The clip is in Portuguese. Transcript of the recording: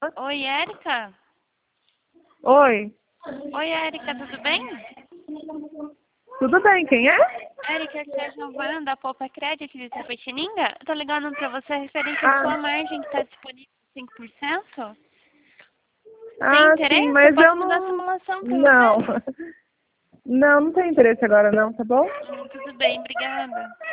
Oi, Érica? Oi. Oi, Érica, tudo bem? Tudo bem, quem é? Érica, aqui é a Giovana da Poupa Credit de Tapetininga. Eu tô ligando pra você referente à sua margem que tá disponível 5%. Tem interesse? Sim, mas Posso eu mandar a não... simulação pra Não. você? Não tem interesse agora não, tá bom? Tudo bem, obrigada.